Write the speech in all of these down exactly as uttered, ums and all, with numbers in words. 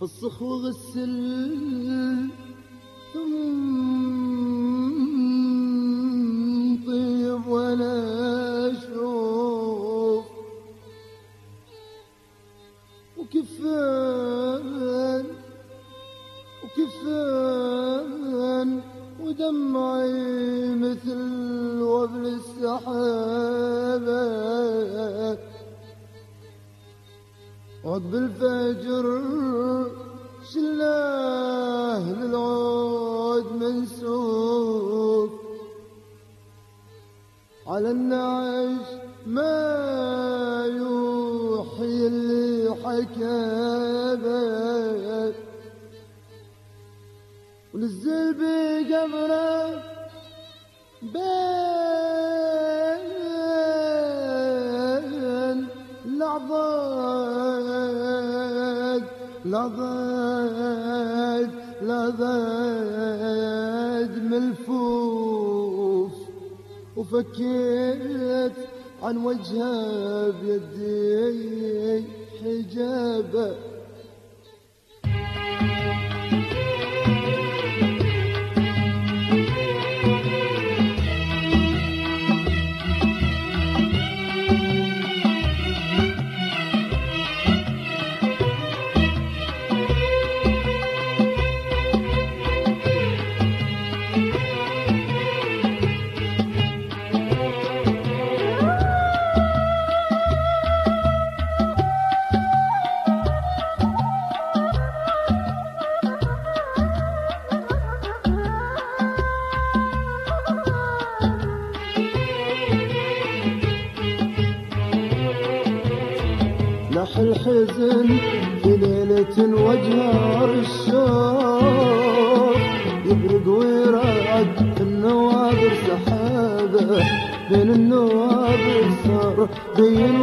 فسخ وغسل ثم طيب ولا اشوف وكفان وكفان ودمعي مثل وبل السحابة عقب الفجر شلاه للعود منسوب على النعش ما يوحي اللي حكابه ونزل بقبره بين لحظات لحظات لحظات ملفوف وفكيت عن وجهه بيدي حجابه لح الحزن في ليلة وجهار الشوق يبرق ويرعد في النوابر سحابة بين النوابر صار بين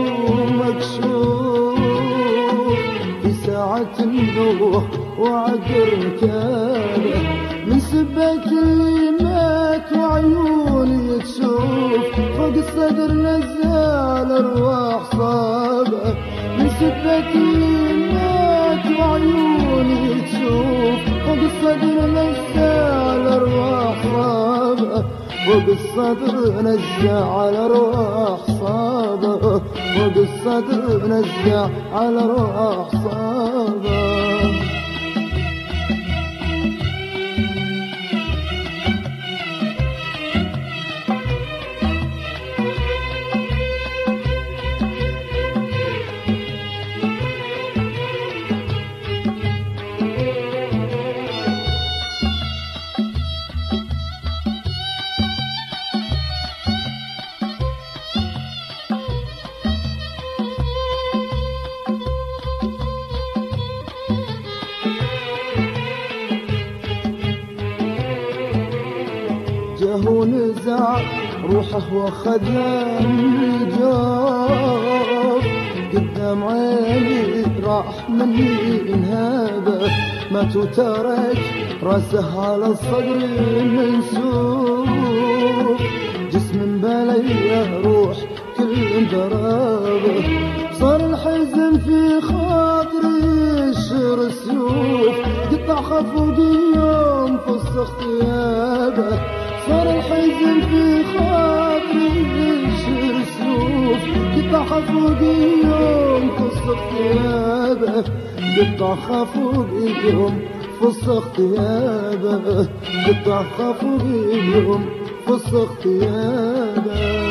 ومكشوف في ساعة النوح وعقر كابة من سبة اللي مات وعيوني تشوف فوق الصدر نزال ارواح صابة من سبة اللي مات وعيوني تشوف فوق الصدر نزال ارواح صابة فوق الصدر نزع على ارواح صابة فوق الصدر نزع على ارواح صابة جاه ونزع روحه واخذها من الجوف قدام عيني راح مني انهابه مات وترك راسه على الصدر منسوب جسم بليه روح كل درابه صار الحزن في خاطري يشر السيوف قطع خفوقي يوم فسخ ثيابه صار الحزن في خاطري يشر السيوف قطع خفوقي يوم فسخ ثيابه قطع خفوقي يوم فسخ ثيابه قطع خفوقي يوم فسخ ثيابه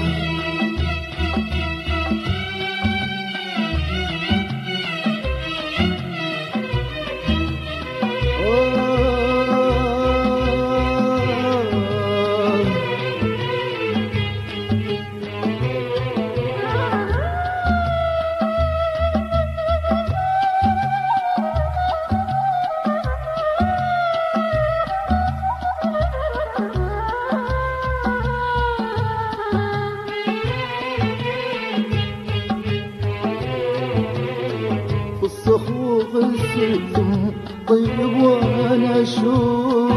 غسلتم طيب وانا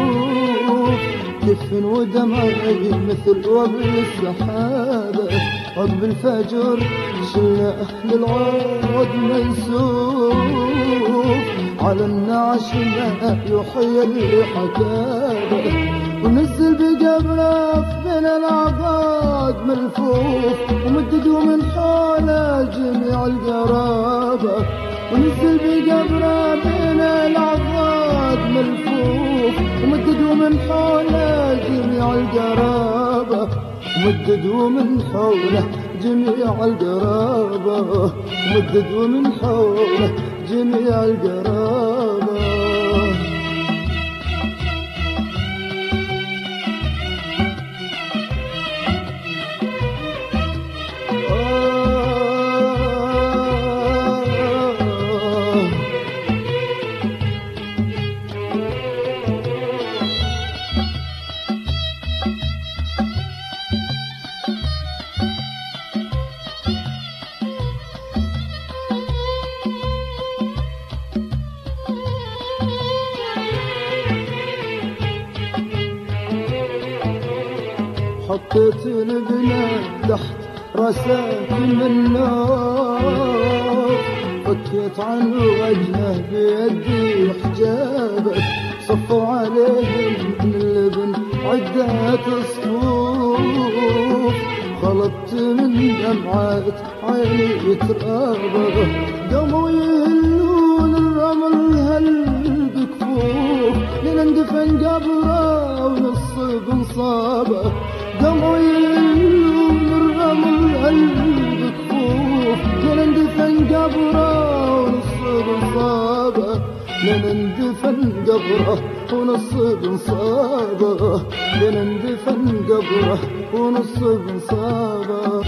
اشوف كف ودمعي مثل وبل السحابه عقب الفجر شلنا أهل العود منسوف على النعش ما يحيي اللي حكابه ونزل بقبره بين العباد ملفوف ومددوا من حوله جميع القرابة ونزل بقبره بين العباد ملفوف ومددوا من حوله جميع القرابة ومددوا من حوله جميع القرابة ومددوا من حوله جميع القرابة حطيت البنا تحت راسك من النار فكيت عن وجهه بيدي حجابه صفوا عليهم من اللبن عدة صفوف خلطت من دمعات عيني ترابه قاموا يهلون الرمل هل بكفوف لنندفن قبره ونص بنصابه قاموا يهلون الرمل هل بكفوف لنندفن قبره ونص بنصابه لنندفن قبره ونص بنصابه لنندفن قبره ونص بنصابه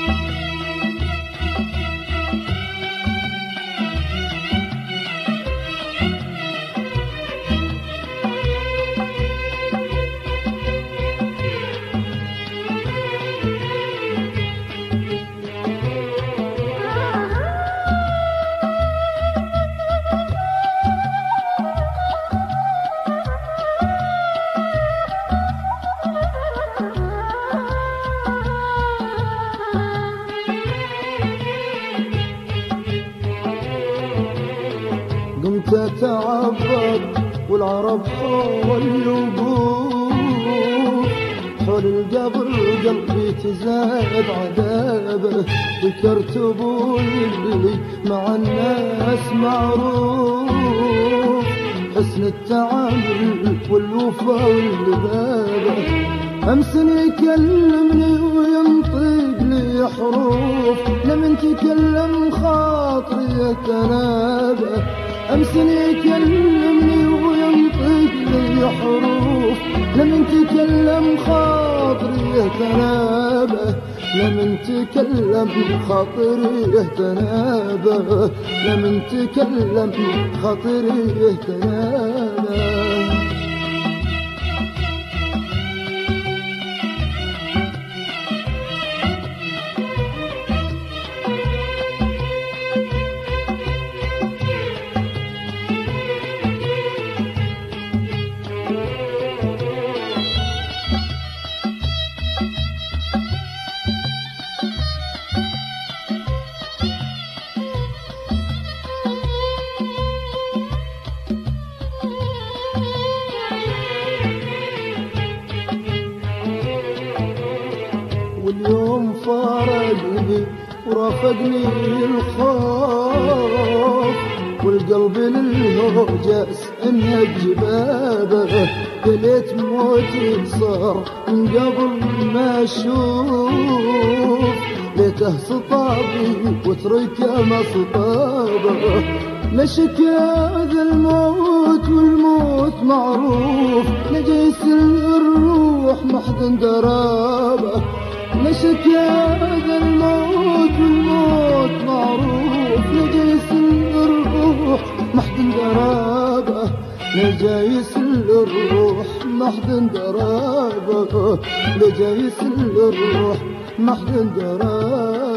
قمت اتعبد والعرب حول الوقوف حول القبر قلبي تزايد عذابه ذكرت ابوي اللي مع الناس معروف حسن التعامل والوفا واللبابه امس يكلمني وينطق لي حروف لمن تكلم خاطري يتنابه أمس يكلمني وينطق لي حروف لمن تكلم خاطري يتنابه لمن تكلم خاطري يتنابه لمن تكلم خاطري يتنابه واليوم فارقني ورافقني الخوف والقلب للهوجس انها جبابه قلت موتي صار من قبل ما اشوف ليته سطابي وتركه ما سطابه مشك هذا الموت والموت معروف نجيس الروح محد درابه مشك هذا الموت والموت معروف نجيس الروح محد درابه نجايس الروح محد درابه نجايس الروح محد درابه